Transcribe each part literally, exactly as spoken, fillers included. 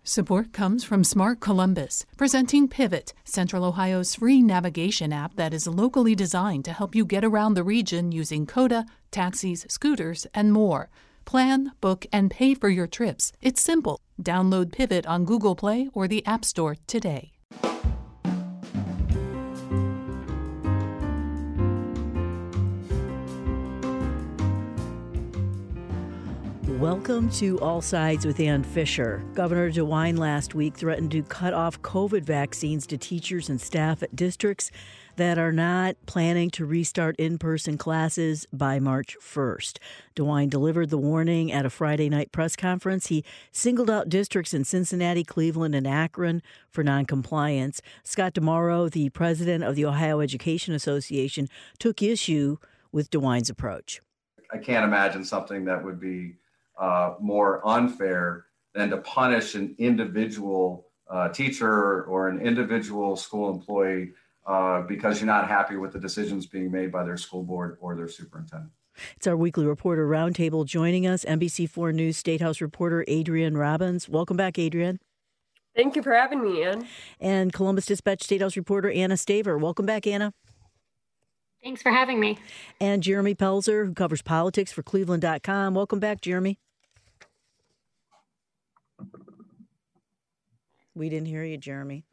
Support comes from Smart Columbus, presenting Pivot, Central Ohio's free navigation app that is locally designed to help you get around the region using CODA, taxis, scooters, and more. Plan, book, and pay for your trips. It's simple. Download Pivot on Google Play or the App Store today. Welcome to All Sides with Ann Fisher. Governor DeWine last week threatened to cut off COVID vaccines to teachers and staff at districts that are not planning to restart in-person classes by March first. DeWine delivered the warning at a Friday night press conference. He singled out districts in Cincinnati, Cleveland, and Akron for noncompliance. Scott DeMauro, the president of the Ohio Education Association, took issue with DeWine's approach. I can't imagine something that would be Uh, more unfair than to punish an individual uh, teacher or an individual school employee uh, because you're not happy with the decisions being made by their school board or their superintendent. It's our weekly reporter roundtable. Joining us, N B C four News State House reporter Adrienne Robbins. Welcome back, Adrienne. Thank you for having me, Ann. And Columbus Dispatch State House reporter Anna Staver. Welcome back, Anna. Thanks for having me. And Jeremy Pelzer, who covers politics for Cleveland dot com. Welcome back, Jeremy. We didn't hear you, Jeremy.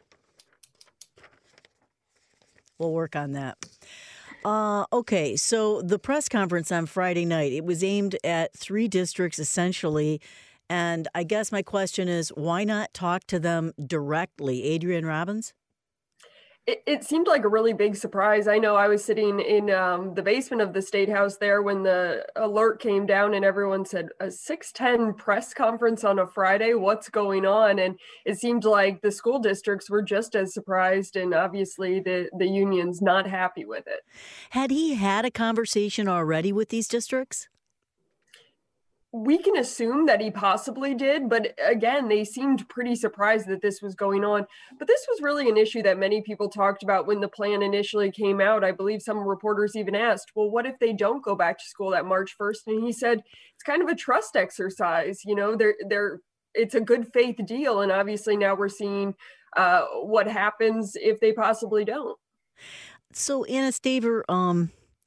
We'll work on that. Uh, okay, so the press conference on Friday night, it was aimed at three districts essentially. And I guess my question is, why not talk to them directly? Adrienne Robbins? It, it seemed like a really big surprise. I know I was sitting in um, the basement of the State House there when the alert came down and everyone said, a six ten press conference on a Friday, what's going on? And it seemed like the school districts were just as surprised, and obviously the, the union's not happy with it. Had he had a conversation already with these districts? We can assume that he possibly did, but again, they seemed pretty surprised that this was going on. But this was really an issue that many people talked about when the plan initially came out. I believe some reporters even asked, well, what if they don't go back to school at March first? And he said, it's kind of a trust exercise. You know, they're, they're, it's a good faith deal. And obviously now we're seeing uh, what happens if they possibly don't. So, Anna Staver, um,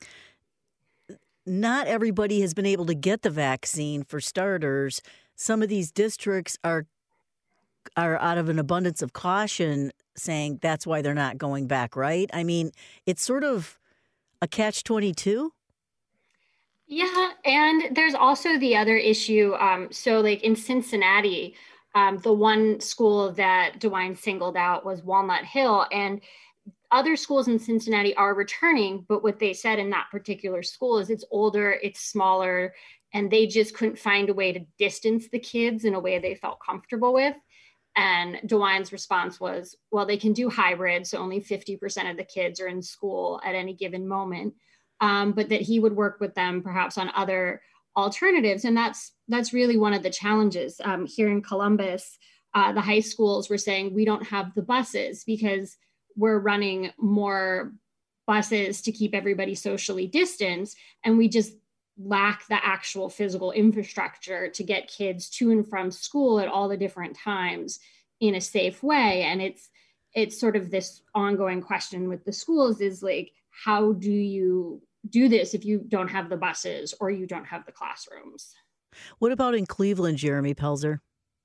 not everybody has been able to get the vaccine. For starters, some of these districts are are out of an abundance of caution saying that's why they're not going back, right? I mean, it's sort of a catch twenty-two. Yeah, and there's also the other issue. Um, so like in Cincinnati, um, the one school that DeWine singled out was Walnut Hill, and other schools in Cincinnati are returning, but what they said in that particular school is it's older, it's smaller, and they just couldn't find a way to distance the kids in a way they felt comfortable with. And DeWine's response was, well, they can do hybrid, so only fifty percent of the kids are in school at any given moment, um, but that he would work with them perhaps on other alternatives. And that's that's really one of the challenges. Um, here in Columbus, uh, the high schools were saying, we don't have the buses because we're running more buses to keep everybody socially distanced, and we just lack the actual physical infrastructure to get kids to and from school at all the different times in a safe way. And it's it's sort of this ongoing question with the schools is like, how do you do this if you don't have the buses or you don't have the classrooms? What about in Cleveland, Jeremy Pelzer?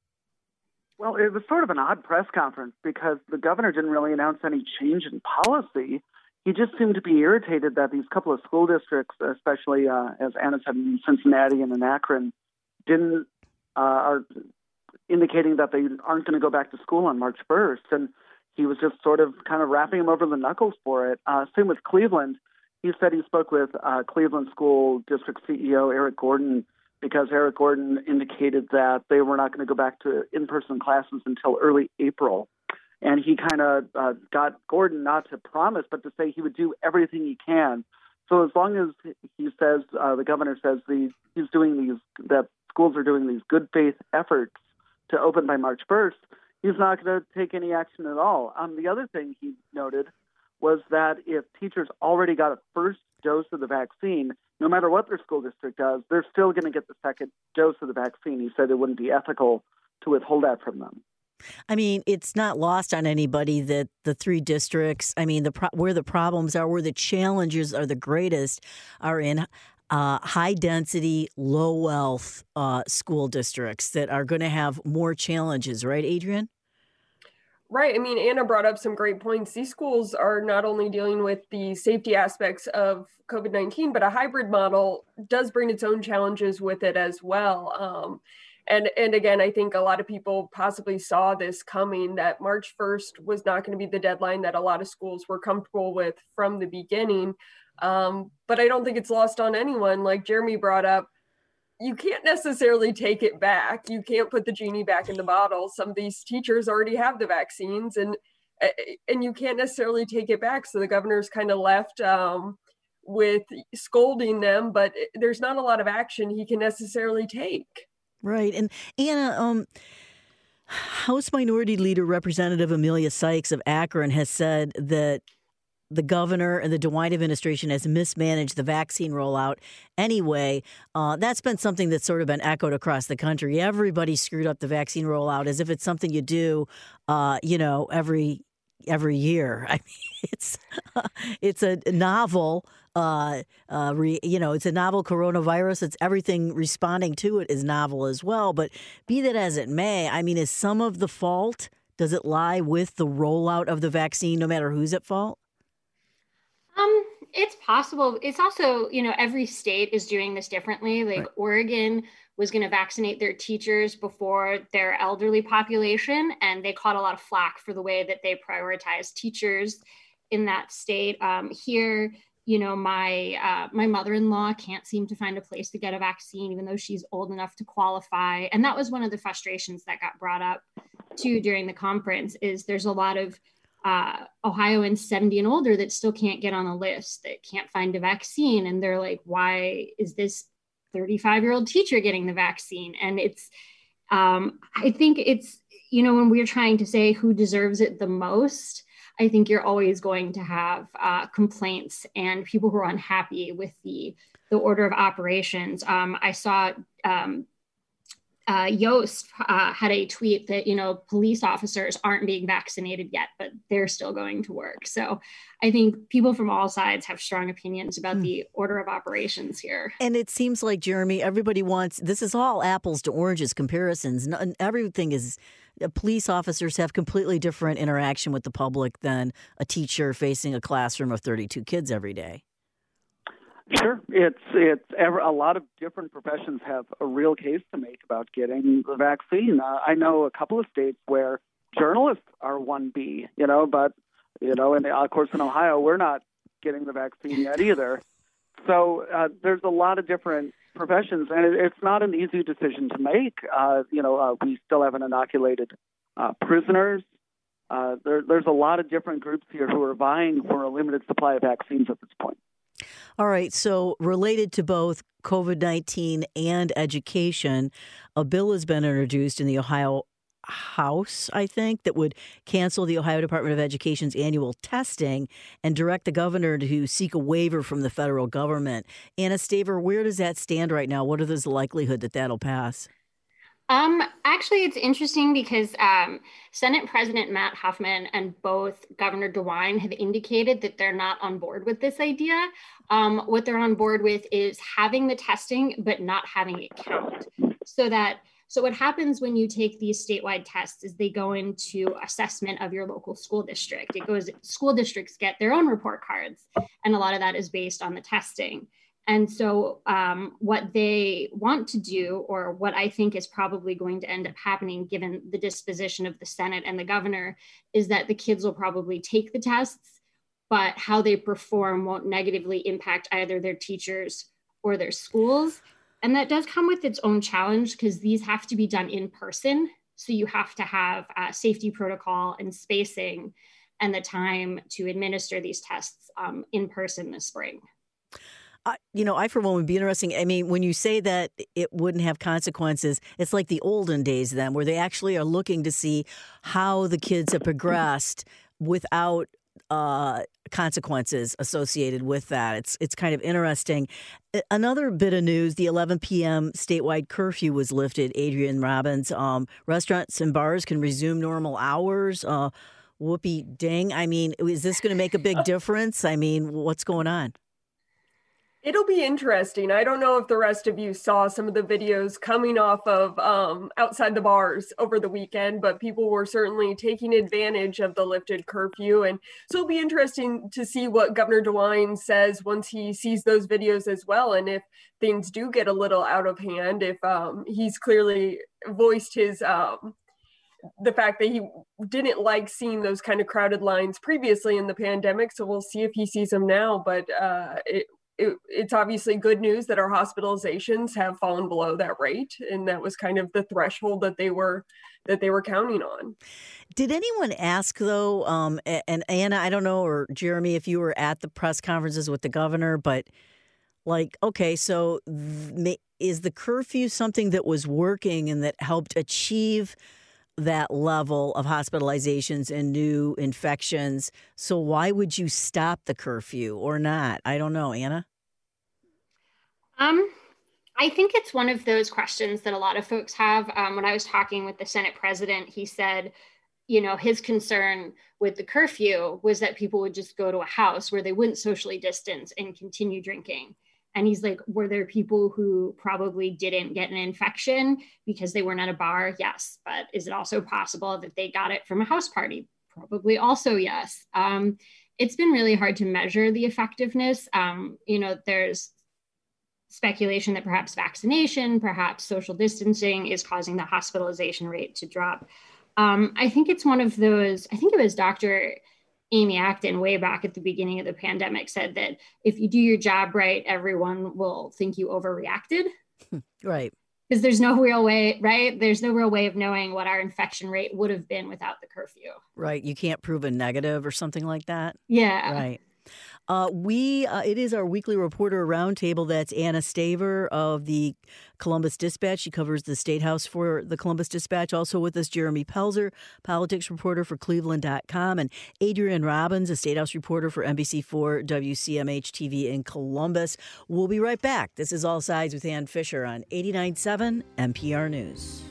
Well, it was sort of an odd press conference because the governor didn't really announce any change in policy. He just seemed to be irritated that these couple of school districts, especially, uh, as Anna said, in Cincinnati and in Akron, didn't uh, are indicating that they aren't going to go back to school on March first. And he was just sort of kind of wrapping him over the knuckles for it. Uh, same with Cleveland. He said he spoke with uh, Cleveland School District C E O Eric Gordon because Eric Gordon indicated that they were not going to go back to in-person classes until early April. And he kind of uh, got Gordon not to promise, but to say he would do everything he can. So as long as he says, uh, the governor says the, he's doing these, that schools are doing these good faith efforts to open by March first, he's not going to take any action at all. Um, the other thing he noted was that if teachers already got a first dose of the vaccine, no matter what their school district does, they're still going to get the second dose of the vaccine. He said it wouldn't be ethical to withhold that from them. I mean, it's not lost on anybody that the three districts, I mean, the pro- where the problems are, where the challenges are the greatest, are in uh, high-density, low-wealth uh, school districts that are going to have more challenges, right, Adrienne? Right. I mean, Anna brought up some great points. These schools are not only dealing with the safety aspects of COVID nineteen, but a hybrid model does bring its own challenges with it as well. Um, and, and again, I think a lot of people possibly saw this coming, that March first was not going to be the deadline that a lot of schools were comfortable with from the beginning. Um, but I don't think it's lost on anyone. Like Jeremy brought up, you can't necessarily take it back. You can't put the genie back in the bottle. Some of these teachers already have the vaccines, and and you can't necessarily take it back. So the governor's kind of left um, with scolding them, but there's not a lot of action he can necessarily take. Right. And Anna, um, House Minority Leader Representative Amelia Sykes of Akron has said that the governor and the DeWine administration has mismanaged the vaccine rollout anyway. Uh, that's been something that's sort of been echoed across the country. Everybody screwed up the vaccine rollout as if it's something you do, uh, you know, every every year. I mean, it's uh, it's a novel, uh, uh, re, you know, it's a novel coronavirus. It's everything responding to it is novel as well. But be that as it may, I mean, is some of the fault, does it lie with the rollout of the vaccine, no matter who's at fault? Um, it's possible. It's also, you know, every state is doing this differently. Like right. Oregon was going to vaccinate their teachers before their elderly population, and they caught a lot of flack for the way that they prioritized teachers in that state. Um, here, you know, my uh, my mother-in-law can't seem to find a place to get a vaccine, even though she's old enough to qualify. And that was one of the frustrations that got brought up too during the conference. Is there's a lot of Uh, Ohioans seventy and older that still can't get on a list, that can't find a vaccine. And they're like, why is this thirty-five year old teacher getting the vaccine? And it's, um, I think it's, you know, when we're trying to say who deserves it the most, I think you're always going to have uh, complaints and people who are unhappy with the, the order of operations. Um, I saw um, Uh, Yost uh, had a tweet that, you know, police officers aren't being vaccinated yet, but they're still going to work. So I think people from all sides have strong opinions about mm. the order of operations here. And it seems like, Jeremy, everybody wants, this is all apples to oranges comparisons. And everything is, police officers have completely different interaction with the public than a teacher facing a classroom of thirty-two kids every day. Sure. It's it's ever, a lot of different professions have a real case to make about getting the vaccine. Uh, I know a couple of states where journalists are one B, you know, but, you know, and of course in Ohio, we're not getting the vaccine yet either. So uh, there's a lot of different professions, and it, it's not an easy decision to make. Uh, you know, uh, we still haven't inoculated uh, prisoners. Uh, there, there's a lot of different groups here who are vying for a limited supply of vaccines at this point. All right. So related to both COVID nineteen and education, a bill has been introduced in the Ohio House, I think, that would cancel the Ohio Department of Education's annual testing and direct the governor to seek a waiver from the federal government. Anna Staver, where does that stand right now? What is the likelihood that that'll pass? Um, actually, it's interesting because um, Senate President Matt Huffman and both Governor DeWine have indicated that they're not on board with this idea. Um, what they're on board with is having the testing, but not having it count. So that so what happens when you take these statewide tests is they go into assessment of your local school district. It goes, school districts get their own report cards, and a lot of that is based on the testing. And so um, what they want to do, or what I think is probably going to end up happening given the disposition of the Senate and the governor, is that the kids will probably take the tests, but how they perform won't negatively impact either their teachers or their schools. And that does come with its own challenge because these have to be done in person. So you have to have a safety protocol and spacing and the time to administer these tests um, in person this spring. Uh, you know, I, for one, would be interesting. I mean, when you say that it wouldn't have consequences, it's like the olden days then, where they actually are looking to see how the kids have progressed without uh, consequences associated with that. It's it's kind of interesting. Another bit of news, the eleven p.m. statewide curfew was lifted, Adrienne Robbins. Um, restaurants and bars can resume normal hours. Uh, whoopee ding. I mean, is this going to make a big difference? I mean, what's going on? It'll be interesting. I don't know if the rest of you saw some of the videos coming off of um, outside the bars over the weekend, but people were certainly taking advantage of the lifted curfew. And so it'll be interesting to see what Governor DeWine says once he sees those videos as well. And if things do get a little out of hand, if um, he's clearly voiced his um, the fact that he didn't like seeing those kind of crowded lines previously in the pandemic. So we'll see if he sees them now. But uh, it, it, it's obviously good news that our hospitalizations have fallen below that rate. And that was kind of the threshold that they were that they were counting on. Did anyone ask, though, um, and Anna, I don't know, or Jeremy, if you were at the press conferences with the governor, but like, okay, so th- is the curfew something that was working and that helped achieve that level of hospitalizations and new infections? So why would you stop the curfew or not? I don't know, Anna. Um, I think it's one of those questions that a lot of folks have. Um, when I was talking with the Senate president, he said, you know, his concern with the curfew was that people would just go to a house where they wouldn't socially distance and continue drinking. And he's like, were there people who probably didn't get an infection because they weren't at a bar? Yes. But is it also possible that they got it from a house party? Probably also yes. Um, it's been really hard to measure the effectiveness. Um, you know, there's speculation that perhaps vaccination, perhaps social distancing is causing the hospitalization rate to drop. Um, I think it's one of those, I think it was Doctor Amy Acton way back at the beginning of the pandemic said that if you do your job right, everyone will think you overreacted. Right. Because there's no real way, right? There's no real way of knowing what our infection rate would have been without the curfew. Right. You can't prove a negative or something like that. Yeah. Right. Uh, we uh, it is our weekly reporter roundtable. That's Anna Staver of the Columbus Dispatch. She covers the State House for the Columbus Dispatch. Also with us, Jeremy Pelzer, politics reporter for Cleveland dot com, and Adrienne Robbins, a State House reporter for N B C four W C M H T V in Columbus. We'll be right back. This is All Sides with Ann Fisher on eighty-nine point seven N P R News.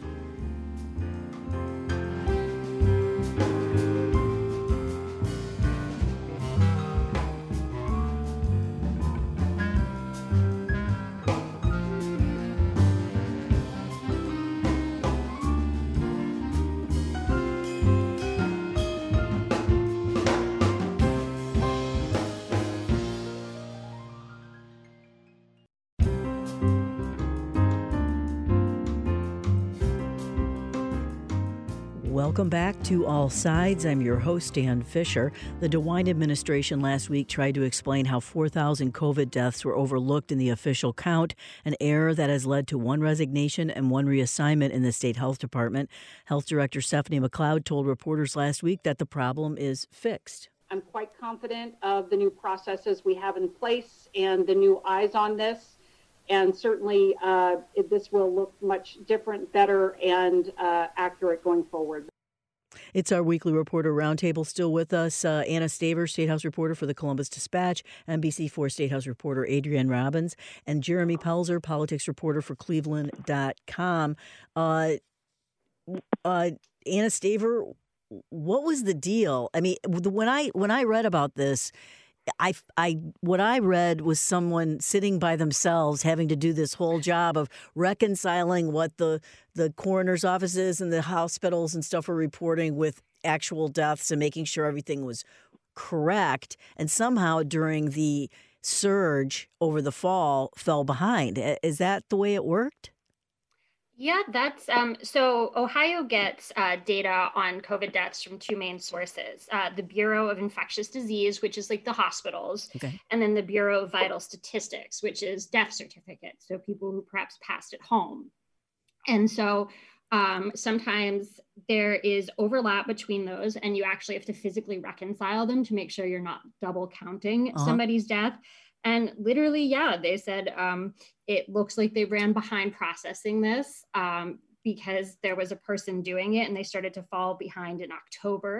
Welcome back to All Sides. I'm your host, Ann Fisher. The DeWine administration last week tried to explain how four thousand COVID deaths were overlooked in the official count, an error that has led to one resignation and one reassignment in the state health department. Health Director Stephanie McLeod told reporters last week that the problem is fixed. I'm quite confident of the new processes we have in place and the new eyes on this. And certainly uh, it, this will look much different, better, and uh, accurate going forward. It's our weekly reporter roundtable. Still with us, uh, Anna Staver, State House reporter for the Columbus Dispatch, N B C four State House reporter Adrienne Robbins, and Jeremy Pelzer, politics reporter for Cleveland dot com. Uh, uh, Anna Staver, what was the deal? I mean, when I when I read about this, I, I, what I read was someone sitting by themselves having to do this whole job of reconciling what the, the coroner's offices and the hospitals and stuff were reporting with actual deaths and making sure everything was correct. And somehow during the surge over the fall fell behind. Is that the way it worked? Yeah, that's um, so Ohio gets uh, data on COVID deaths from two main sources, uh, the Bureau of Infectious Disease, which is like the hospitals, okay, and then the Bureau of Vital Statistics, which is death certificates, so people who perhaps passed at home. And so um, sometimes there is overlap between those, and you actually have to physically reconcile them to make sure you're not double counting uh-huh. somebody's death. And literally, yeah, they said um, it looks like they ran behind processing this um, because there was a person doing it and they started to fall behind in October.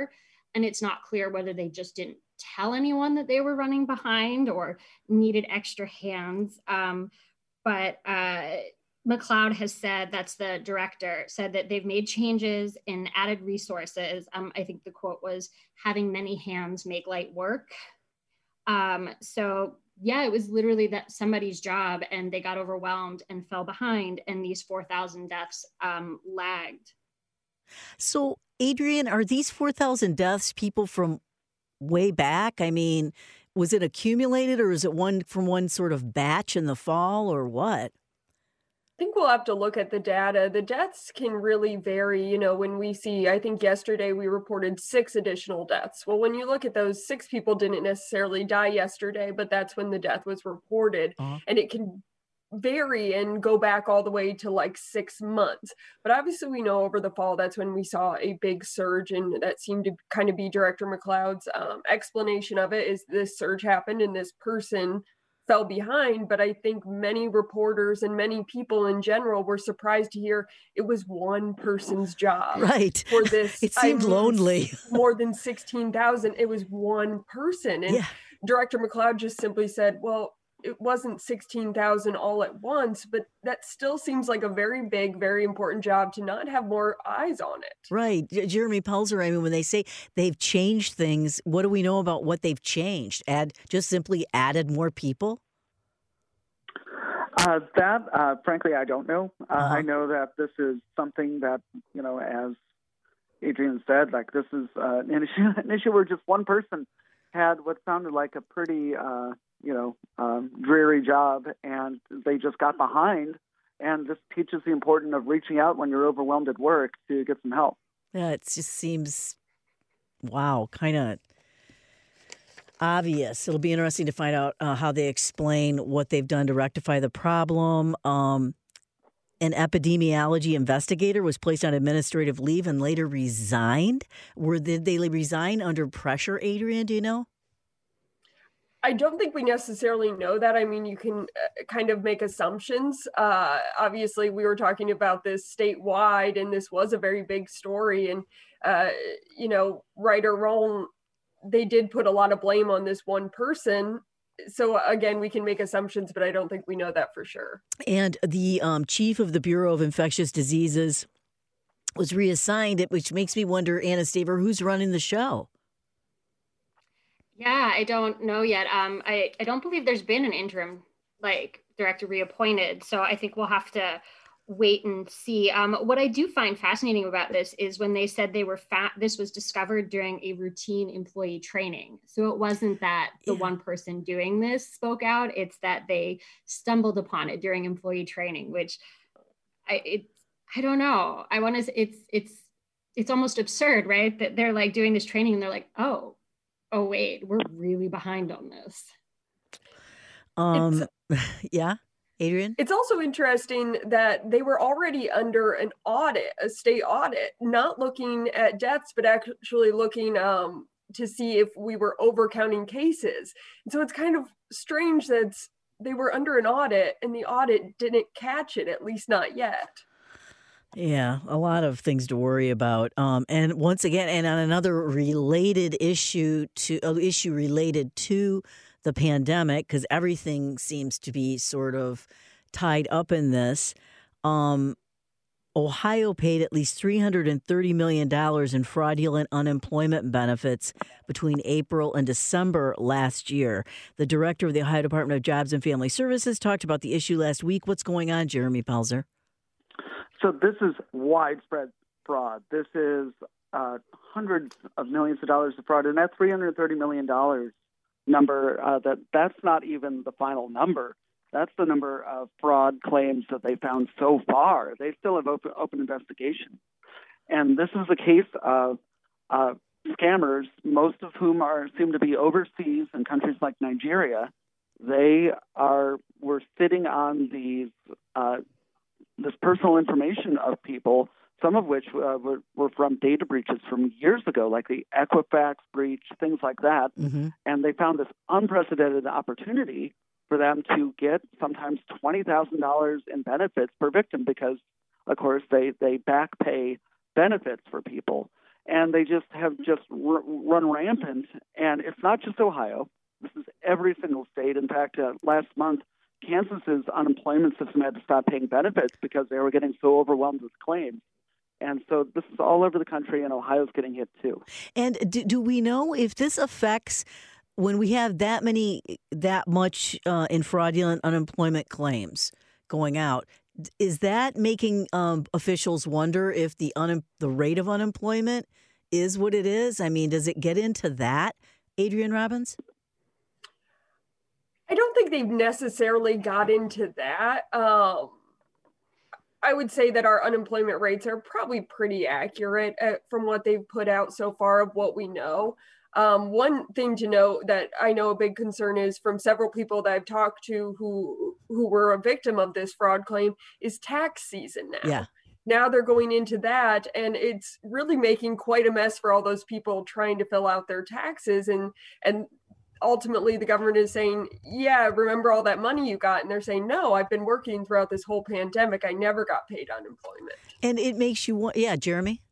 and it's not clear whether they just didn't tell anyone that they were running behind or needed extra hands. Um, but uh, McLeod has said, that's the director, said that they've made changes and added resources. Um, I think the quote was, having many hands make light work. Um, so yeah, it was literally that somebody's job, and they got overwhelmed and fell behind, and these four thousand deaths um, lagged. So Adrienne, are these four thousand deaths people from way back? I mean, was it accumulated, or is it one from one sort of batch in the fall, or what? I think we'll have to look at the data. The deaths can really vary. You know, when we see, I think yesterday we reported six additional deaths. Well, when you look at those, six people didn't necessarily die yesterday, but that's when the death was reported. Uh-huh. And it can vary and go back all the way to like six months. But obviously we know over the fall, that's when we saw a big surge, and that seemed to kind of be Director McLeod's um, explanation of it, is this surge happened and this person fell behind. But I think many reporters and many people in general were surprised to hear it was one person's job. Right. For this. It seemed I mean, lonely. More than sixteen thousand. It was one person. And yeah. Director McLeod just simply said, well, it wasn't sixteen thousand all at once, but that still seems like a very big, very important job to not have more eyes on it. Right. Jeremy Pelzer, I mean, when they say they've changed things, what do we know about what they've changed? Add, just simply added more people? Uh, that, uh, frankly, I don't know. Uh, uh-huh. I know that this is something that, you know, as Adrienne said, like this is uh, an issue, an issue where just one person had what sounded like a pretty, uh, you know, um, dreary job, and they just got behind. And this teaches the importance of reaching out when you're overwhelmed at work to get some help. Yeah, it just seems, wow, kind of obvious. It'll be interesting to find out uh, how they explain what they've done to rectify the problem. Um, an epidemiology investigator was placed on administrative leave and later resigned. Were did they resign under pressure, Adrienne? Do you know? I don't think we necessarily know that. I mean, you can uh, kind of make assumptions. Uh, obviously, we were talking about this statewide, and this was a very big story. And, uh, you know, right or wrong, they did put a lot of blame on this one person. So, again, we can make assumptions, but I don't think we know that for sure. And the um, chief of the Bureau of Infectious Diseases was reassigned, which makes me wonder, Anna Staver, who's running the show? Yeah, I don't know yet. Um, I, I don't believe there's been an interim like director reappointed. So I think we'll have to wait and see. Um, what I do find fascinating about this is when they said they were fat, this was discovered during a routine employee training. So it wasn't that the yeah. one person doing this spoke out, it's that they stumbled upon it during employee training, which I, it, I don't know. I want to, it's, it's, it's almost absurd, right? That they're like doing this training and they're like, oh, oh, wait, we're really behind on this. Um, yeah, Adrienne? It's also interesting that they were already under an audit, a state audit, not looking at deaths, but actually looking um, to see if we were overcounting cases. And so it's kind of strange that they were under an audit and the audit didn't catch it, at least not yet. Yeah, a lot of things to worry about. Um, and once again, and on another related issue to uh, issue related to the pandemic, because everything seems to be sort of tied up in this. Um, Ohio paid at least three hundred thirty million dollars in fraudulent unemployment benefits between April and December last year. The director of the Ohio Department of Jobs and Family Services talked about the issue last week. What's going on, Jeremy Pelzer? So this is widespread fraud. This is uh, hundreds of millions of dollars of fraud, and that three hundred thirty million dollars number, uh, that that's not even the final number. That's the number of fraud claims that they found so far. They still have open, open investigations. And this is a case of uh, scammers, most of whom are seem to be overseas in countries like Nigeria. They are were sitting on these uh, this personal information of people, some of which uh, were, were from data breaches from years ago, like the Equifax breach, things like that. Mm-hmm. And they found this unprecedented opportunity for them to get sometimes twenty thousand dollars in benefits per victim because, of course, they, they back pay benefits for people. and they just have just r- run rampant. And it's not just Ohio. This is every single state. In fact, uh, last month, Kansas's unemployment system had to stop paying benefits because they were getting so overwhelmed with claims. And so this is all over the country, and Ohio's getting hit too. And do, do we know if this affects, when we have that many, that much uh, in fraudulent unemployment claims going out, is that making um, officials wonder if the un, the rate of unemployment is what it is? I mean, does it get into that, Adrienne Robbins? I don't think they've necessarily got into that. Um, I would say that our unemployment rates are probably pretty accurate at, from what they've put out so far of what we know. Um, one thing to note that I know a big concern is from several people that I've talked to who who were a victim of this fraud claim is tax season now. Yeah. Now they're going into that, and it's really making quite a mess for all those people trying to fill out their taxes. And and ultimately the government is saying, yeah, remember all that money you got? And they're saying, no, I've been working throughout this whole pandemic. I never got paid unemployment. And it makes you want, yeah, Jeremy?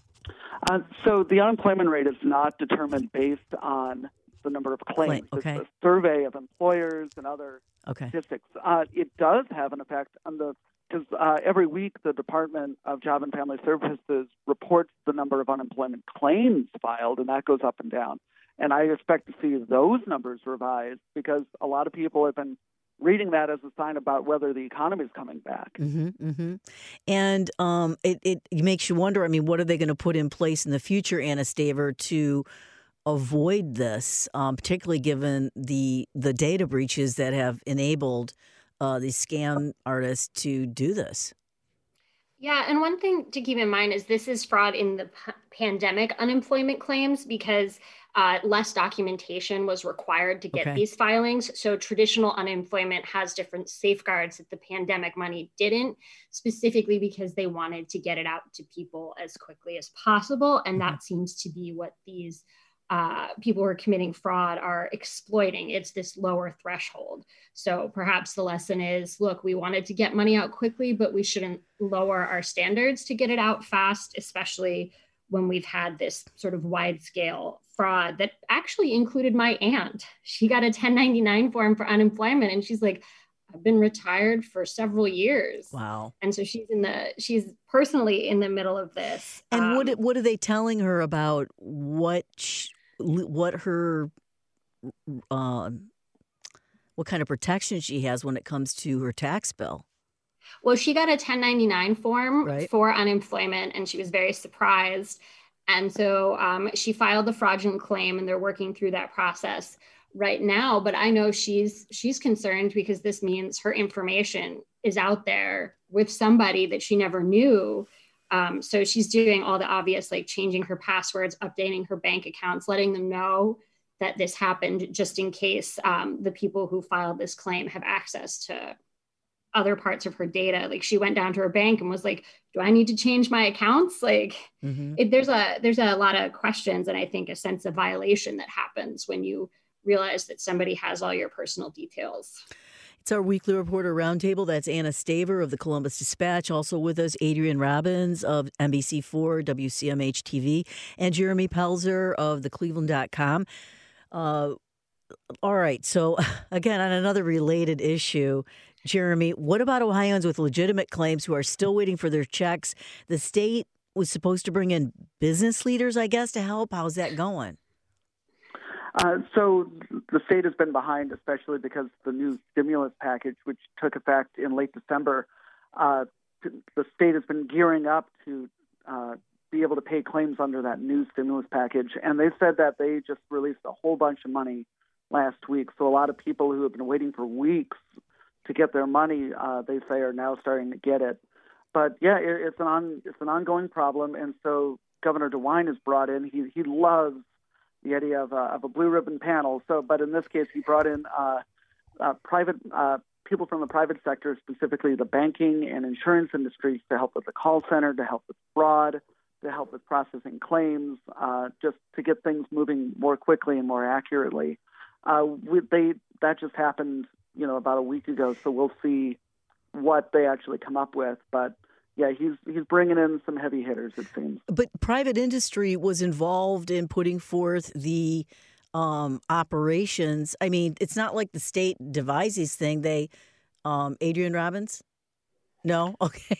Uh, so the unemployment rate is not determined based on the number of claims. Claim, okay. It's a survey of employers and other okay. statistics. Uh, it does have an effect on the, because uh, every week the Department of Job and Family Services reports the number of unemployment claims filed, and that goes up and down. And I expect to see those numbers revised because a lot of people have been reading that as a sign about whether the economy is coming back. Mm-hmm, mm-hmm. And um, it, it makes you wonder, I mean, what are they going to put in place in the future, Anna Staver, to avoid this, um, particularly given the the data breaches that have enabled uh, these scam artists to do this? Yeah, and one thing to keep in mind is this is fraud in the p- pandemic unemployment claims because uh, less documentation was required to get okay. these filings. So traditional unemployment has different safeguards that the pandemic money didn't, specifically because they wanted to get it out to people as quickly as possible. And mm-hmm. that seems to be what these uh, people who are committing fraud are exploiting. It's this lower threshold. So perhaps the lesson is, look, we wanted to get money out quickly, but we shouldn't lower our standards to get it out fast, especially when we've had this sort of wide scale fraud that actually included my aunt. She got a ten ninety-nine form for unemployment. And she's like, I've been retired for several years. Wow. And so she's in the, she's personally in the middle of this. And um, what, what are they telling her about what, sh- what her, uh, what kind of protection she has when it comes to her tax bill? Well, she got a ten ninety-nine form right. for unemployment, and she was very surprised. And so um, she filed the fraudulent claim, and they're working through that process right now. But I know she's she's concerned because this means her information is out there with somebody that she never knew. Um, so she's doing all the obvious, like changing her passwords, updating her bank accounts, letting them know that this happened just in case um, the people who filed this claim have access to other parts of her data. Like she went down to her bank and was like, do I need to change my accounts? Like mm-hmm. it, there's a there's a lot of questions, and I think a sense of violation that happens when you realize that somebody has all your personal details. It's our weekly reporter roundtable. That's Anna Staver of the Columbus Dispatch. Also with us, Adrienne Robbins of N B C four, W C M H T V, and Jeremy Pelzer of the Cleveland dot com. Uh, all right. So again, on another related issue, Jeremy, what about Ohioans with legitimate claims who are still waiting for their checks? The state was supposed to bring in business leaders, I guess, to help. How's that going? Uh, so the state has been behind, especially because the new stimulus package, which took effect in late December, uh, the state has been gearing up to uh, be able to pay claims under that new stimulus package. And they said that they just released a whole bunch of money last week. So a lot of people who have been waiting for weeks to get their money, uh, they say, are now starting to get it. But yeah, it, it's an on, it's an ongoing problem. And so Governor DeWine is brought in. He he loves the idea of, uh, of a blue ribbon panel. So, but in this case, he brought in uh, uh, private uh, people from the private sector, specifically the banking and insurance industries, to help with the call center, to help with fraud, to help with processing claims, uh, just to get things moving more quickly and more accurately. Uh, we, they that just happened, you know, about a week ago. So we'll see what they actually come up with. But yeah, he's he's bringing in some heavy hitters, it seems. But private industry was involved in putting forth the um, operations. I mean, it's not like the state devises thing. They, um, Adrian Robbins? No? Okay.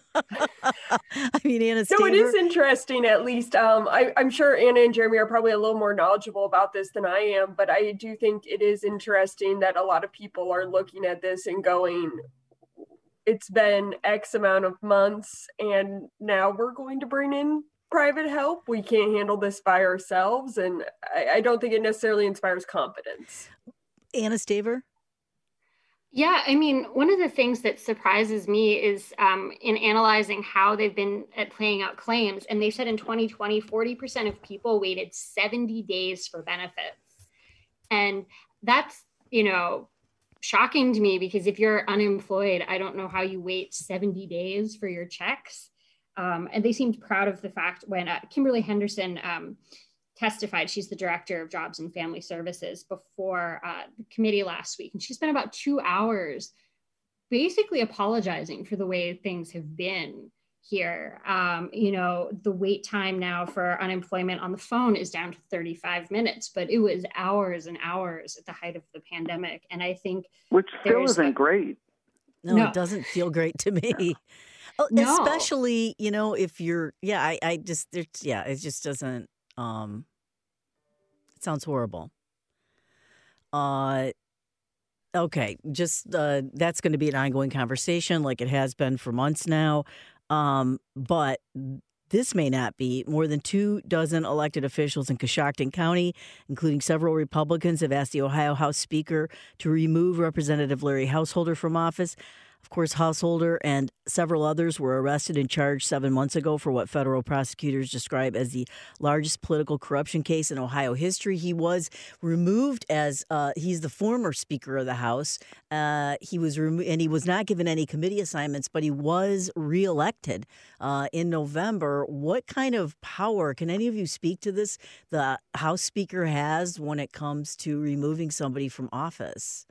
I mean, Anna So it is interesting, at least. Um, I, I'm sure Anna and Jeremy are probably a little more knowledgeable about this than I am, but I do think it is interesting that a lot of people are looking at this and going, it's been X amount of months, and now we're going to bring in private help. We can't handle this by ourselves. And I, I don't think it necessarily inspires confidence. Anna Staver? Yeah, I mean, one of the things that surprises me is um, in analyzing how they've been at playing out claims. And they said in twenty twenty, forty percent of people waited seventy days for benefits. And that's, you know, shocking to me, because if you're unemployed, I don't know how you wait seventy days for your checks. Um, and they seemed proud of the fact when uh, Kimberly Henderson um, testified, she's the director of Jobs and Family Services, before uh, the committee last week. And she spent about two hours basically apologizing for the way things have been here. Um, you know, the wait time now for unemployment on the phone is down to thirty-five minutes, but it was hours and hours at the height of the pandemic. And I think Which still isn't a, great. No, no, it doesn't feel great to me. No. Especially, you know, if you're, yeah, I, I just, there's, yeah, it just doesn't, um, it sounds horrible. Uh, okay, just, uh, that's going to be an ongoing conversation like it has been for months now. Um, but this may not be. More than two dozen elected officials in Coshocton County, including several Republicans, have asked the Ohio House Speaker to remove Representative Larry Householder from office. Of course, Householder and several others were arrested and charged seven months ago for what federal prosecutors describe as the largest political corruption case in Ohio history. He was removed as uh, he's the former Speaker of the House. Uh, he was remo- and he was not given any committee assignments, but he was reelected uh, in November. What kind of power, can any of you speak to this, the House Speaker has when it comes to removing somebody from office?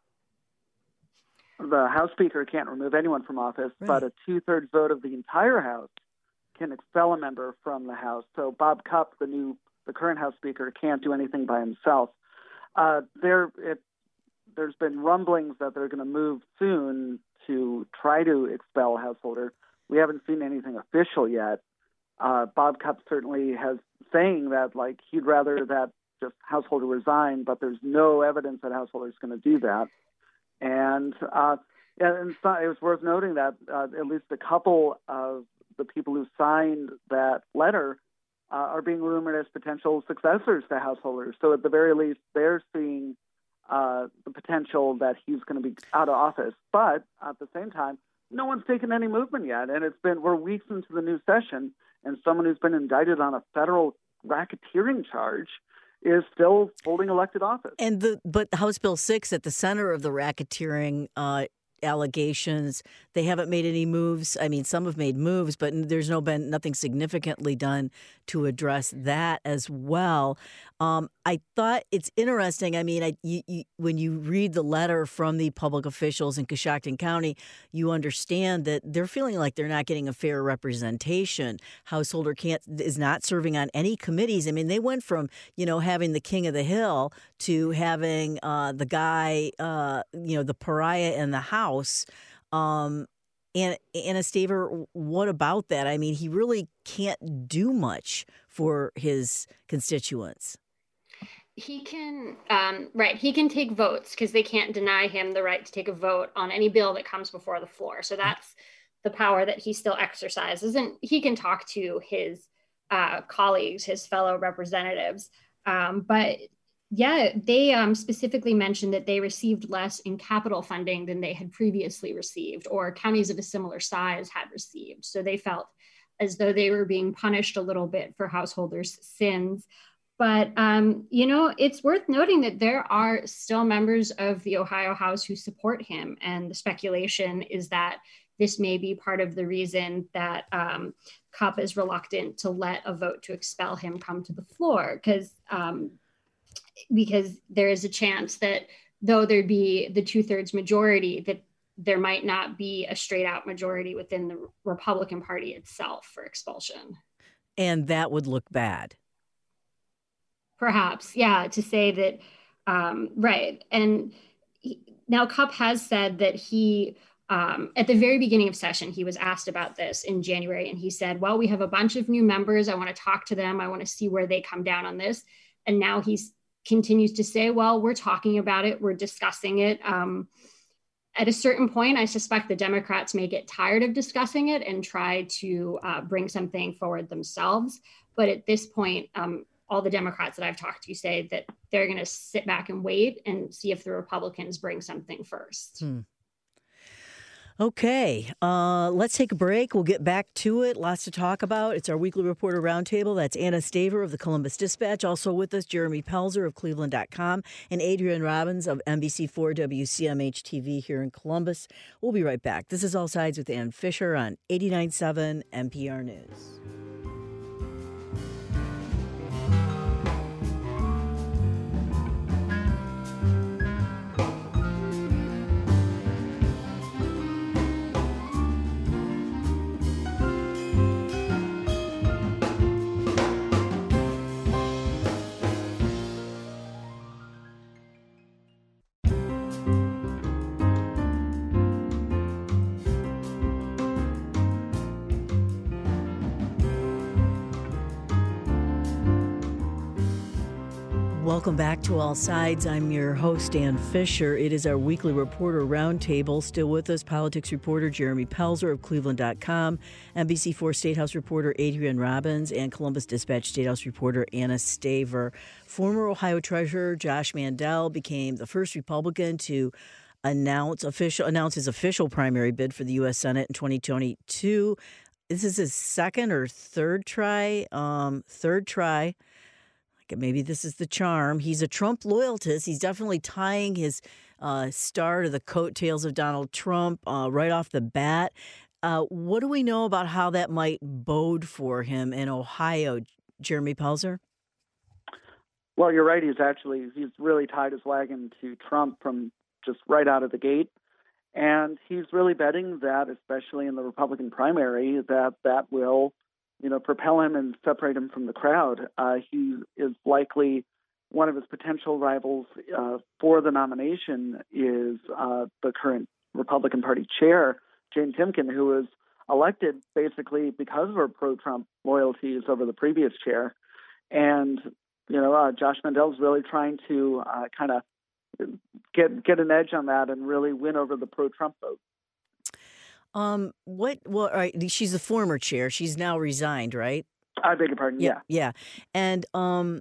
The House Speaker can't remove anyone from office, right. But a two-thirds vote of the entire House can expel a member from the House. So Bob Cupp, the new, the current House Speaker, can't do anything by himself. Uh, there, it, there's been rumblings that they're going to move soon to try to expel Householder. We haven't seen anything official yet. Uh, Bob Cupp certainly has saying that, like, he'd rather that just Householder resign, but there's no evidence that Householder is going to do that. And, uh, yeah, and so it was worth noting that uh, at least a couple of the people who signed that letter uh, are being rumored as potential successors to Householders. So at the very least, they're seeing uh, the potential that he's going to be out of office. But at the same time, no one's taken any movement yet. And it's been, we're weeks into the new session, and someone who's been indicted on a federal racketeering charge is still holding elected office. And the but House Bill six at the center of the racketeering uh, allegations, they haven't made any moves. I mean, some have made moves, but there's no been nothing significantly done to address that as well. Um, I thought it's interesting. I mean, I, you, you, when you read the letter from the public officials in Coshocton County, you understand that they're feeling like they're not getting a fair representation. Householder can't is not serving on any committees. I mean, they went from, you know, having the king of the hill to having uh, the guy, uh, you know, the pariah in the house. Um, and Anna Staver, what about that? I mean, he really can't do much for his constituents. He can, um, right, he can take votes because they can't deny him the right to take a vote on any bill that comes before the floor. So that's the power that he still exercises. And he can talk to his uh, colleagues, his fellow representatives. Um, but yeah, they um, specifically mentioned that they received less in capital funding than they had previously received, or counties of a similar size had received. So they felt as though they were being punished a little bit for Householder's sins. But, um, you know, it's worth noting that there are still members of the Ohio House who support him. And the speculation is that this may be part of the reason that um, Cupp is reluctant to let a vote to expel him come to the floor, because um, because there is a chance that though there'd be the two thirds majority, that there might not be a straight out majority within the Republican Party itself for expulsion. And that would look bad. Perhaps, yeah, to say that, um, right. And he, now Cupp has said that he, um, at the very beginning of session, he was asked about this in January, and he said, well, we have a bunch of new members. I want to talk to them. I want to see where they come down on this. And now he continues to say, well, we're talking about it. We're discussing it. Um, at a certain point, I suspect the Democrats may get tired of discussing it and try to uh, bring something forward themselves. But at this point, um, all the Democrats that I've talked to say that they're going to sit back and wait and see if the Republicans bring something first. Hmm. Okay, uh, let's take a break. We'll get back to it. Lots to talk about. It's our weekly reporter roundtable. That's Anna Staver of the Columbus Dispatch. Also with us, Jeremy Pelzer of Cleveland dot com and Adrienne Robbins of N B C four W C M H T V here in Columbus. We'll be right back. This is All Sides with Ann Fisher on eighty-nine point seven N P R News. Welcome back to All Sides. I'm your host, Ann Fisher. It is our weekly reporter roundtable. Still with us, politics reporter Jeremy Pelzer of Cleveland dot com, N B C four State House reporter Adrienne Robbins, and Columbus Dispatch State House reporter Anna Staver. Former Ohio Treasurer Josh Mandel became the first Republican to announce official announce his official primary bid for the U S Senate in twenty twenty-two. This is his second or third try. Um, third try. Maybe this is the charm. He's a Trump loyalist. He's definitely tying his uh, star to the coattails of Donald Trump uh, right off the bat. Uh, what do we know about how that might bode for him in Ohio, Jeremy Pelzer? Well, you're right. He's actually, he's really tied his wagon to Trump from just right out of the gate. And he's really betting that, especially in the Republican primary, that that will you know, propel him and separate him from the crowd. Uh, he is likely one of his potential rivals uh, for the nomination is uh, the current Republican Party chair, Jane Timken, who was elected basically because of her pro-Trump loyalties over the previous chair. And, you know, uh, Josh Mandel is really trying to uh, kind of get get an edge on that and really win over the pro-Trump vote. Um, what, well, all right, she's a former chair. She's now resigned, right? I beg your pardon. Yeah. Yeah. And, um,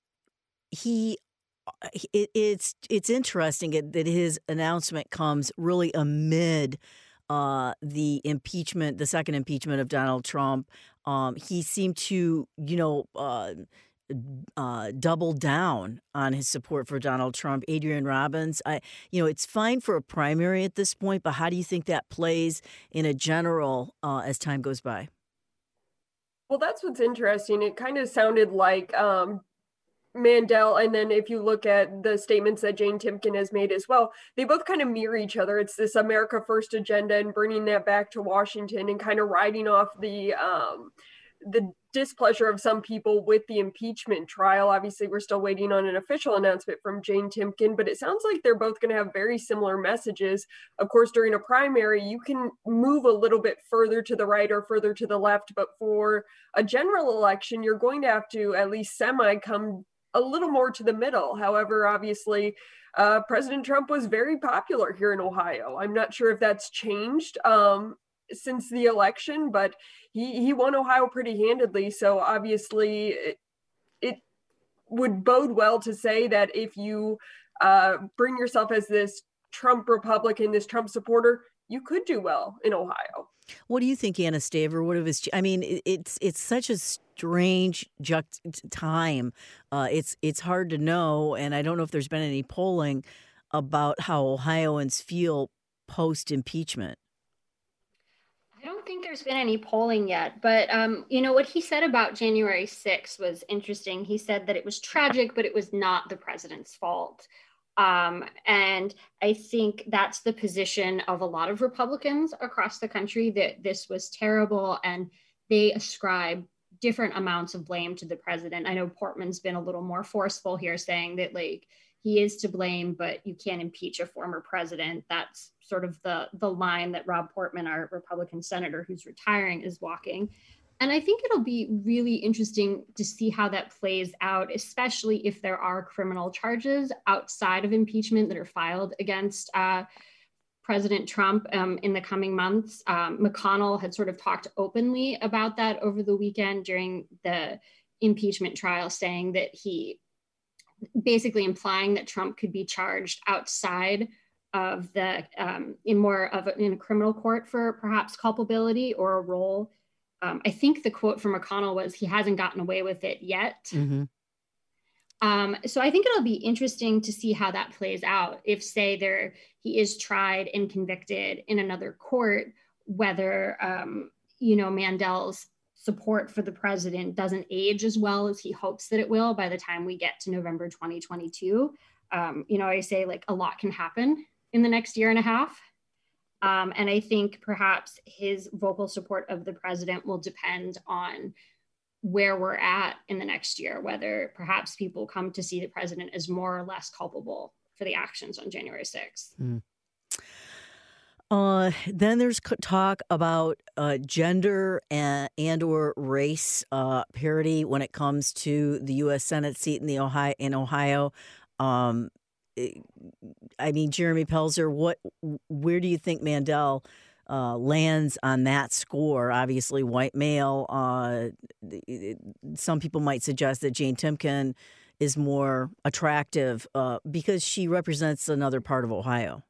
he, it, it's, it's interesting that his announcement comes really amid, uh, the impeachment, the second impeachment of Donald Trump. Um, he seemed to, you know, uh, Uh, double down on his support for Donald Trump. Adrienne Robbins, I, you know, it's fine for a primary at this point, but how do you think that plays in a general uh, as time goes by? Well, that's what's interesting. It kind of sounded like um, Mandel, and then if you look at the statements that Jane Timken has made as well, they both kind of mirror each other. It's this America First agenda and bringing that back to Washington and kind of riding off the um, the displeasure of some people with the impeachment trial. Obviously, we're still waiting on an official announcement from Jane Timken, but it sounds like they're both going to have very similar messages. Of course, during a primary, you can move a little bit further to the right or further to the left, but for a general election, you're going to have to at least semi come a little more to the middle. However, obviously, uh, President Trump was very popular here in Ohio. I'm not sure if that's changed um, since the election, but he, he won Ohio pretty handedly. So obviously it, it would bode well to say that if you uh, bring yourself as this Trump Republican, this Trump supporter, you could do well in Ohio. What do you think, Anna Staver? What of his? I mean, it, it's it's such a strange juct- time. Uh, it's it's hard to know, and I don't know if there's been any polling about how Ohioans feel post impeachment. I don't think there's been any polling yet, but um, you know what he said about January sixth was interesting. He said that it was tragic, but it was not the president's fault. Um, and I think that's the position of a lot of Republicans across the country, that this was terrible, and they ascribe different amounts of blame to the president. I know Portman's been a little more forceful here, saying that like he is to blame, but you can't impeach a former president. That's sort of the, the line that Rob Portman, our Republican senator who's retiring, is walking. And I think it'll be really interesting to see how that plays out, especially if there are criminal charges outside of impeachment that are filed against uh, President Trump um, in the coming months. Um, McConnell had sort of talked openly about that over the weekend during the impeachment trial, saying that he basically implying that Trump could be charged outside of the, um, in more of a, in a criminal court for perhaps culpability or a role. Um, I think the quote from McConnell was, he hasn't gotten away with it yet. Mm-hmm. Um, so I think it'll be interesting to see how that plays out. If, say, there he is tried and convicted in another court, whether, um, you know, Mandel's support for the president doesn't age as well as he hopes that it will by the time we get to November twenty twenty-two. Um, you know, I say like a lot can happen in the next year and a half. Um, and I think perhaps his vocal support of the president will depend on where we're at in the next year, whether perhaps people come to see the president as more or less culpable for the actions on January sixth. Mm. Uh, then there's talk about uh, gender and, and or race uh, parity when it comes to the U S Senate seat in the Ohio in Ohio. Um, I mean, Jeremy Pelzer, what, where do you think Mandel uh, lands on that score? Obviously, white male. Uh, some people might suggest that Jane Timken is more attractive uh, because she represents another part of Ohio.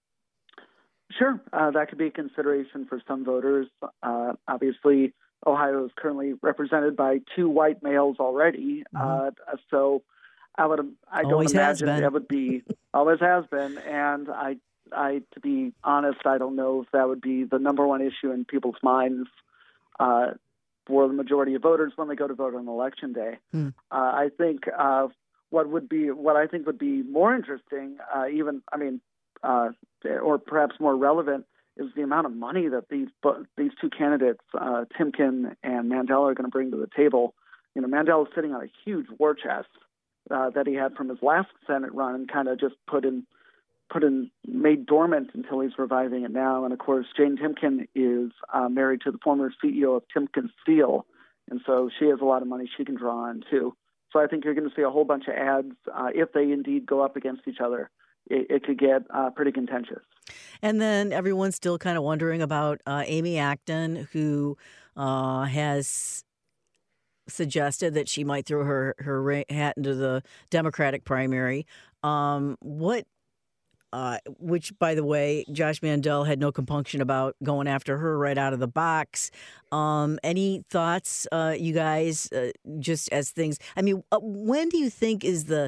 Sure, uh, that could be a consideration for some voters. Uh, obviously, Ohio is currently represented by two white males already, mm-hmm. uh, so. I would. I don't always imagine that would be always has been, and I, I, to be honest, I don't know if that would be the number one issue in people's minds uh, for the majority of voters when they go to vote on election day. Hmm. Uh, I think uh, what would be what I think would be more interesting, uh, even I mean, uh, or perhaps more relevant, is the amount of money that these these two candidates, uh, Timken and Mandel, are going to bring to the table. You know, Mandel is sitting on a huge war chest. Uh, that he had from his last Senate run, and kind of just put in, put in, made dormant until he's reviving it now. And of course, Jane Timken is uh, married to the former C E O of Timken Steel, and so she has a lot of money she can draw on too. So I think you're going to see a whole bunch of ads uh, if they indeed go up against each other. It, it could get uh, pretty contentious. And then everyone's still kind of wondering about uh, Amy Acton, who uh, has suggested that she might throw her, her hat into the Democratic primary. Um, what, uh, which, by the way, Josh Mandel had no compunction about going after her right out of the box. Um, any thoughts, uh, you guys, uh, just as things, I mean, uh, when do you think is the,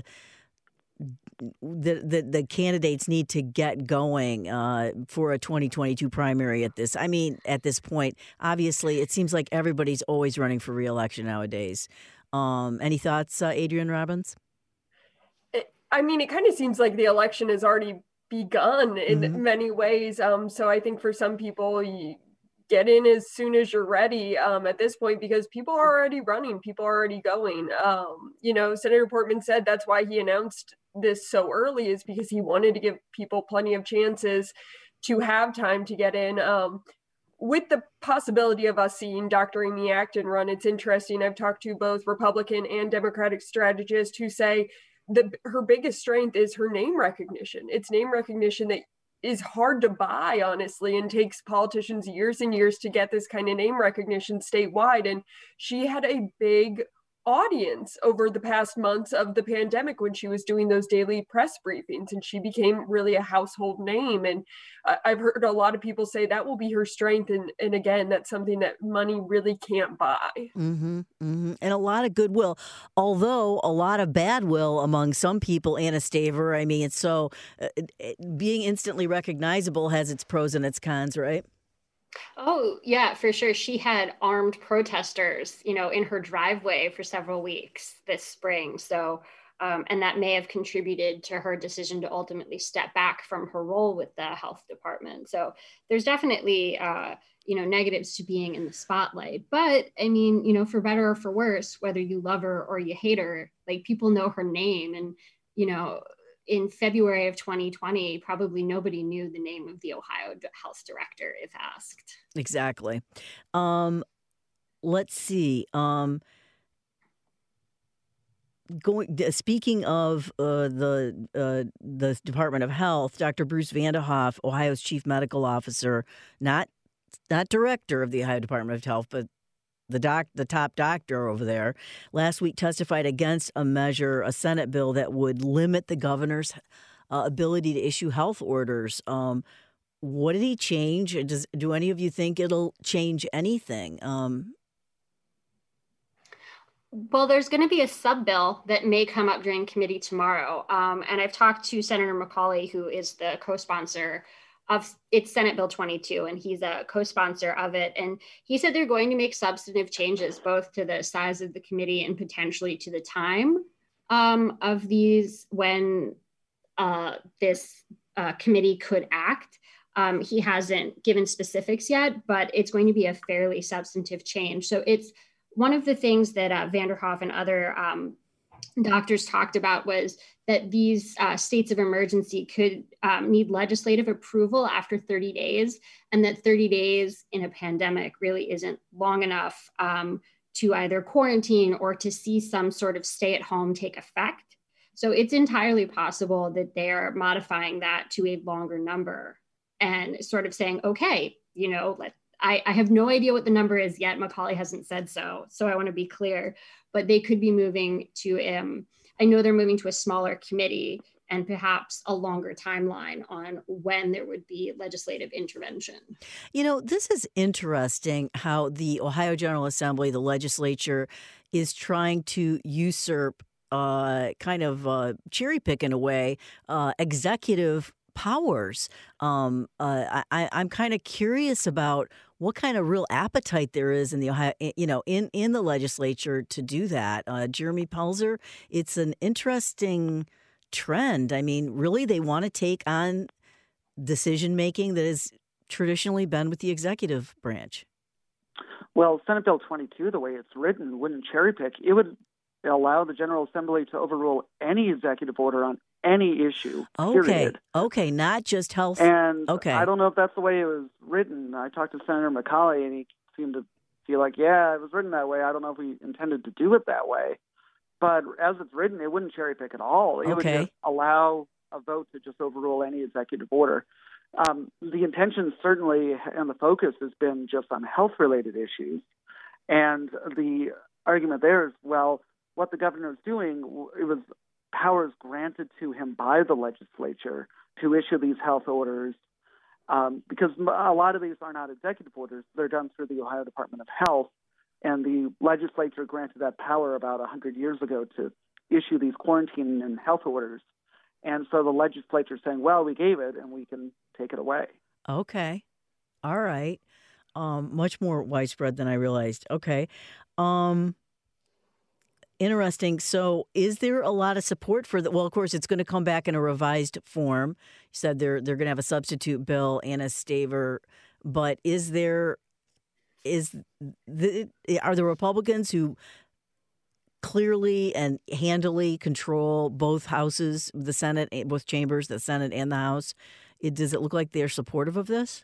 the, the, the candidates need to get going uh, for a twenty twenty-two primary at this? I mean, at this point, obviously, it seems like everybody's always running for re-election nowadays. Um, any thoughts, uh, Adrienne Robbins? It, I mean, it kind of seems like the election has already begun in mm-hmm. many ways. Um, so I think for some people, you get in as soon as you're ready um, at this point, because people are already running, people are already going. Um, you know, Senator Portman said that's why he announced this so early, is because he wanted to give people plenty of chances to have time to get in. Um, with the possibility of us seeing Doctor Amy Acton run, it's interesting. I've talked to both Republican and Democratic strategists who say that her biggest strength is her name recognition. It's name recognition that is hard to buy, honestly, and takes politicians years and years to get this kind of name recognition statewide. And she had a big audience over the past months of the pandemic when she was doing those daily press briefings, and she became really a household name. And I've heard a lot of people say that will be her strength. And, and again, that's something that money really can't buy. Mm-hmm, mm-hmm. And a lot of goodwill, although a lot of bad will among some people. Anna Staver, I mean, so uh, being instantly recognizable has its pros and its cons, right? Oh, yeah, for sure. She had armed protesters, you know, in her driveway for several weeks this spring. So Um, and that may have contributed to her decision to ultimately step back from her role with the health department. So there's definitely, uh, you know, negatives to being in the spotlight. But I mean, you know, for better or for worse, whether you love her or you hate her, like people know her name. And, you know, in February of twenty twenty, probably nobody knew the name of the Ohio health director if asked. Exactly. Um, let's see. Um, Going speaking of uh, the uh, the Department of Health, Doctor Bruce Vanderhoff, Ohio's chief medical officer, not not director of the Ohio Department of Health, but the doc the top doctor over there, last week testified against a measure, a Senate bill that would limit the governor's uh, ability to issue health orders. Um, what did he change? Does do any of you think it'll change anything? Um, Well, there's going to be a sub bill that may come up during committee tomorrow. Um, and I've talked to Senator McCauley, who is the co-sponsor of it's Senate Bill twenty-two, and he's a co-sponsor of it. And he said they're going to make substantive changes, both to the size of the committee and potentially to the time um, of these when uh, this uh, committee could act. Um, he hasn't given specifics yet, but it's going to be a fairly substantive change. So it's one of the things that uh, Vanderhoff and other um, doctors talked about was that these uh, states of emergency could um, need legislative approval after thirty days, and that thirty days in a pandemic really isn't long enough um, to either quarantine or to see some sort of stay at home take effect. So it's entirely possible that they're modifying that to a longer number and sort of saying, okay, you know, let I, I have no idea what the number is yet. McCauley hasn't said so. So I want to be clear, but they could be moving to, um, I know they're moving to a smaller committee and perhaps a longer timeline on when there would be legislative intervention. You know, this is interesting how the Ohio General Assembly, the legislature, is trying to usurp, uh, kind of uh, cherry pick in a way, uh, executive powers. Um, uh, I, I'm kind of curious about what kind of real appetite there is in the Ohio, you know, in, in the legislature to do that. Uh, Jeremy Pelzer, it's an interesting trend. I mean, really, they want to take on decision making that has traditionally been with the executive branch. Well, Senate Bill twenty-two, the way it's written, wouldn't cherry pick. It would allow the General Assembly to overrule any executive order on any issue. Okay. Period. Okay. Not just health. And okay. I don't know if that's the way it was written. I talked to Senator McCauley, and he seemed to feel like, yeah, it was written that way. I don't know if we intended to do it that way. But as it's written, it wouldn't cherry pick at all. It okay. would just allow a vote to just overrule any executive order. Um, the intention certainly and the focus has been just on health-related issues. And the argument there is, well, what the governor is doing, it was powers granted to him by the legislature to issue these health orders, um, because a lot of these are not executive orders. They're done through the Ohio Department of Health, and the legislature granted that power about one hundred years ago to issue these quarantine and health orders. And so the legislature is saying, well, we gave it, and we can take it away. Okay. All right. Um, much more widespread than I realized. Okay. Um, Interesting. So is there a lot of support for that? Well, of course, it's going to come back in a revised form. You said they're they're going to have a substitute bill, Anna Staver. But is there is the are the Republicans who clearly and handily control both houses, the Senate, both chambers, the Senate and the House? It, does it look like they're supportive of this?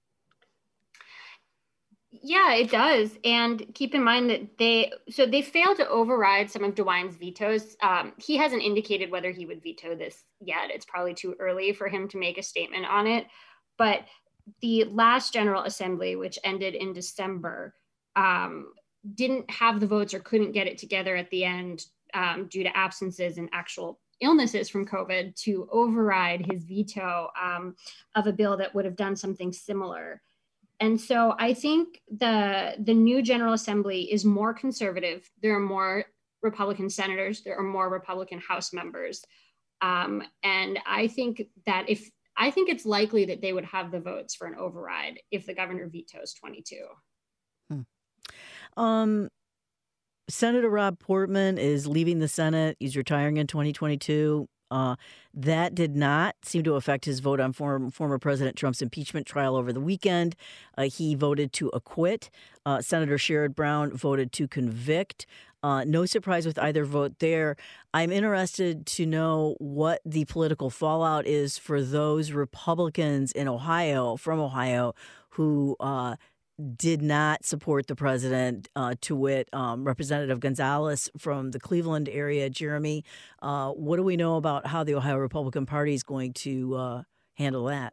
Yeah, it does. And keep in mind that they, so they failed to override some of DeWine's vetoes. Um, he hasn't indicated whether he would veto this yet. It's probably too early for him to make a statement on it. But the last General Assembly, which ended in December, um, didn't have the votes or couldn't get it together at the end um, due to absences and actual illnesses from COVID to override his veto um, of a bill that would have done something similar. And so I think the the new General Assembly is more conservative. There are more Republican senators. There are more Republican House members. Um, and I think that if I think it's likely that they would have the votes for an override if the governor vetoes twenty-two. Hmm. Um. Senator Rob Portman is leaving the Senate. He's retiring in twenty twenty-two. Uh, that did not seem to affect his vote on form, former President Trump's impeachment trial over the weekend. Uh, he voted to acquit. Uh, Senator Sherrod Brown voted to convict. Uh, no surprise with either vote there. I'm interested to know what the political fallout is for those Republicans in Ohio, from Ohio, who uh, did not support the president, uh, to wit, um, Representative Gonzalez from the Cleveland area. Jeremy, uh, what do we know about how the Ohio Republican Party is going to uh, handle that?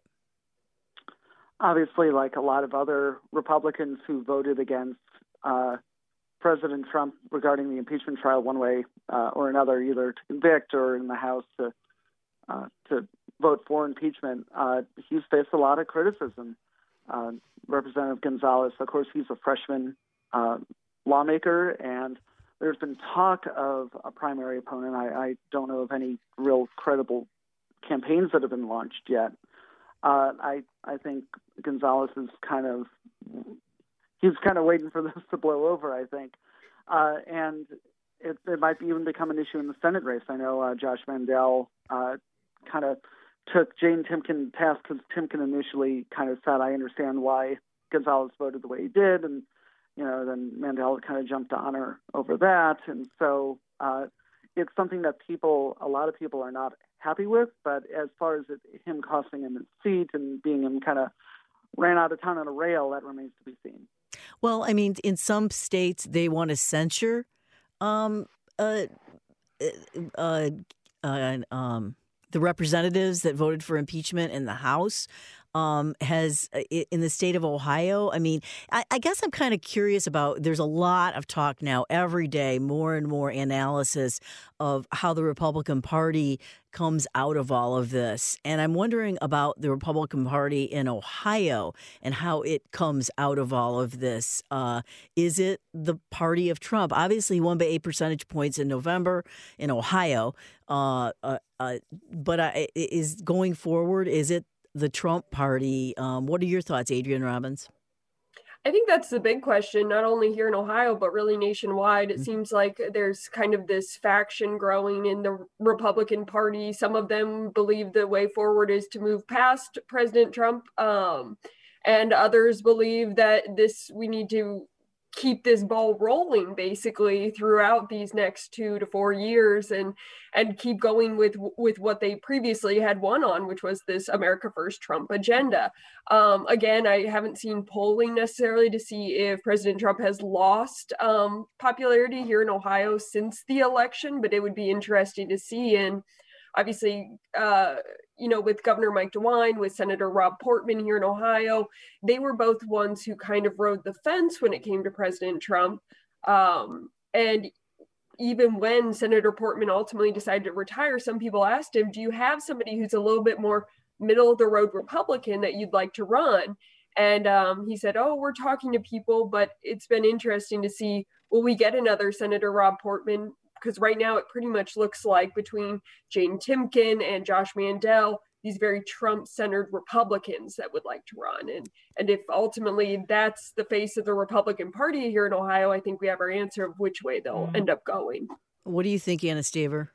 Obviously, like a lot of other Republicans who voted against uh, President Trump regarding the impeachment trial one way uh, or another, either to convict or in the House to uh, to vote for impeachment, uh, he's faced a lot of criticism. Uh, Representative Gonzalez, of course, he's a freshman uh, lawmaker, and there's been talk of a primary opponent. I, I don't know of any real credible campaigns that have been launched yet. Uh, I I think Gonzalez is kind of he's kind of waiting for this to blow over, I think, uh, and it, it might even become an issue in the Senate race. I know uh, Josh Mandel uh, kind of took Jane Timken to task because Timken initially kind of said, I understand why Gonzalez voted the way he did. And, you know, then Mandel kind of jumped on her over that. And so uh, it's something that people, a lot of people are not happy with. But as far as it, him costing him his seat and being him kind of ran out of town on a rail, that remains to be seen. Well, I mean, in some states, they want to censure um, uh, uh, uh, um, the representatives that voted for impeachment in the House. Um, has in the state of Ohio. I mean, I, I guess I'm kind of curious about, there's a lot of talk now every day, more and more analysis of how the Republican Party comes out of all of this. And I'm wondering about the Republican Party in Ohio and how it comes out of all of this. Uh, is it the party of Trump? Obviously, he won by eight percentage points in November in Ohio. Uh, uh, uh, but uh, is going forward, is it the Trump party? Um, what are your thoughts, Adrienne Robbins? I think that's the big question, not only here in Ohio, but really nationwide. It mm-hmm. seems like there's kind of this faction growing in the Republican Party. Some of them believe the way forward is to move past President Trump. Um, and others believe that this we need to keep this ball rolling basically throughout these next two to four years and and keep going with with what they previously had won on, which was this America First Trump agenda. Um, again, I haven't seen polling necessarily to see if President Trump has lost um, popularity here in Ohio since the election, but it would be interesting to see. And obviously, uh, you know, with Governor Mike DeWine, with Senator Rob Portman here in Ohio, they were both ones who kind of rode the fence when it came to President Trump. Um, and even when Senator Portman ultimately decided to retire, some people asked him, do you have somebody who's a little bit more middle of the road Republican that you'd like to run? And um, he said, oh, we're talking to people, but it's been interesting to see, will we get another Senator Rob Portman? Because right now it pretty much looks like between Jane Timken and Josh Mandel, these very Trump-centered Republicans that would like to run. And and if ultimately that's the face of the Republican Party here in Ohio, I think we have our answer of which way they'll end up going. What do you think, Anna Staver?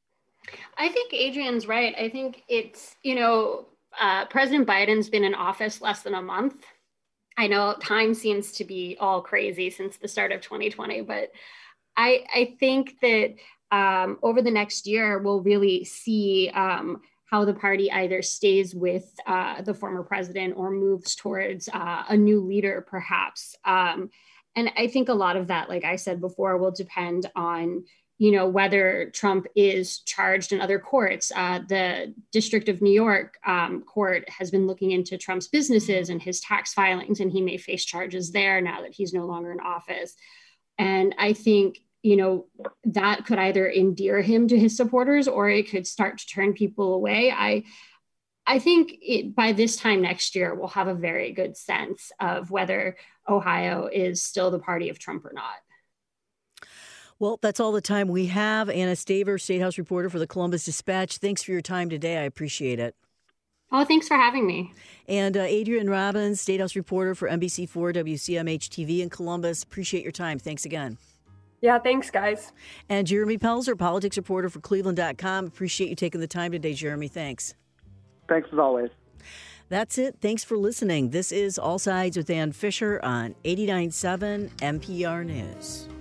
I think Adrienne's right. I think it's, you know, uh, President Biden's been in office less than a month. I know time seems to be all crazy since the start of twenty twenty, but I, I think that um, over the next year, we'll really see um, how the party either stays with uh, the former president or moves towards uh, a new leader, perhaps. Um, and I think a lot of that, like I said before, will depend on, you know, whether Trump is charged in other courts. Uh, the District of New York um, court has been looking into Trump's businesses and his tax filings, and he may face charges there now that he's no longer in office. And I think, you know, that could either endear him to his supporters or it could start to turn people away. I I think it, by this time next year, we'll have a very good sense of whether Ohio is still the party of Trump or not. Well, that's all the time we have. Anna Staver, State House reporter for the Columbus Dispatch. Thanks for your time today. I appreciate it. Oh, thanks for having me. And uh, Adrienne Robbins, State House reporter for N B C four W C M H T V in Columbus. Appreciate your time. Thanks again. Yeah, thanks, guys. And Jeremy Pelzer, politics reporter for Cleveland dot com. Appreciate you taking the time today, Jeremy. Thanks. Thanks as always. That's it. Thanks for listening. This is All Sides with Ann Fisher on eighty-nine point seven N P R News.